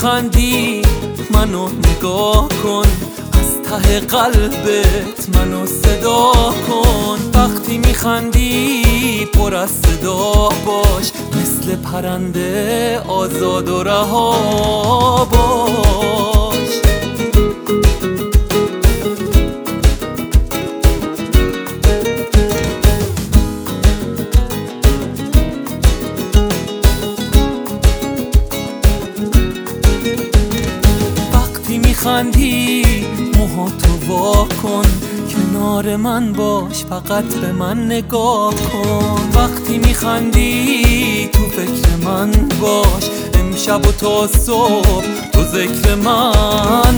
میخندی منو نگاه کن، از ته قلبت منو صدا کن. وقتی میخندی پر از صدا باش، مثل پرنده آزاد و رها باش. میخندی موهاتو وا کن، کنار من باش، فقط به من نگاه کن. وقتی میخندی تو فکر من باش، امشب و تا صبح تو ذکر من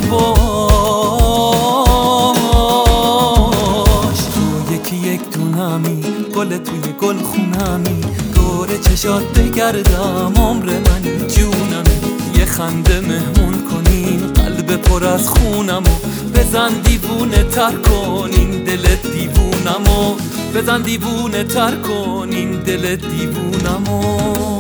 باش. تو یکی یک دونمی، گل توی گل خونمی، دور چشات بگردم، عمر منی جونمی. یه خنده مهمون کنین قلب پر از خونمو، بزن دیوونه تر کن این دل دیوونمو، بزن دیوونه تر کن این دل دیوونمو.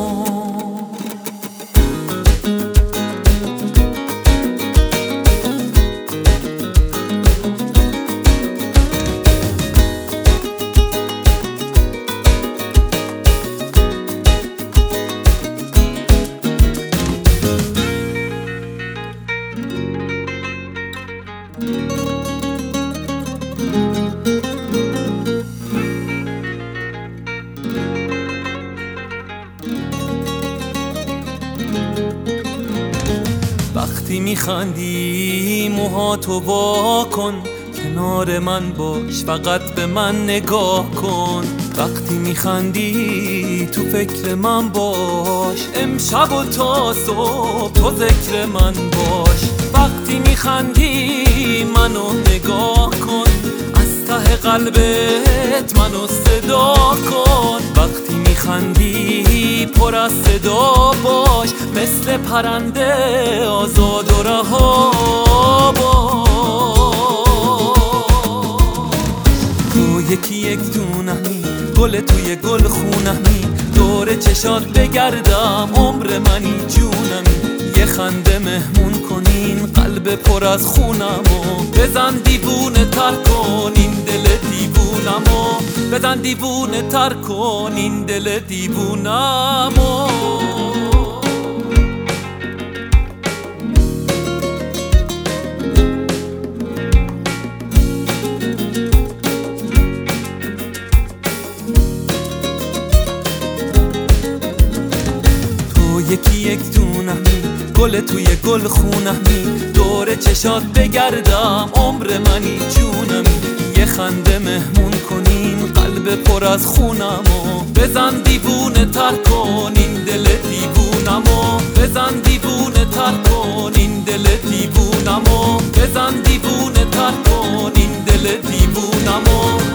وقتی میخندی موهاتو وا کن، کنار من باش، فقط به من نگاه کن. وقتی میخندی تو فکر من باش، امشب و تا صبح تو ذکر من باش. وقتی میخندی منو نگاه کن، از ته قلبت منو صدا کن. وقتی میخندی پر از صدا باش، مثل پرنده آزاد و رها باش. تو یکی یک دونمی، گل توی گل خونمی، دور چشات بگردم، عمر منی جونمی. یه خنده مهمون کنین قلب پر از خونمو، بزن دیوونه تر کن این دل دیوونمو، بزن دیوونه تر کن این دل دیوونمو. یکی یک دونمی، گل توی گل خونمی، دور چشات بگردم، عمر منی جونمی. یه خنده مهمون کنین قلب پر از خونمو، بزن دیوونه تر کن این دل دیوونمو، بزن دیوونه تر کن این دل دیوونمو، بزن دیوونه تر کن این دل دیوونمو.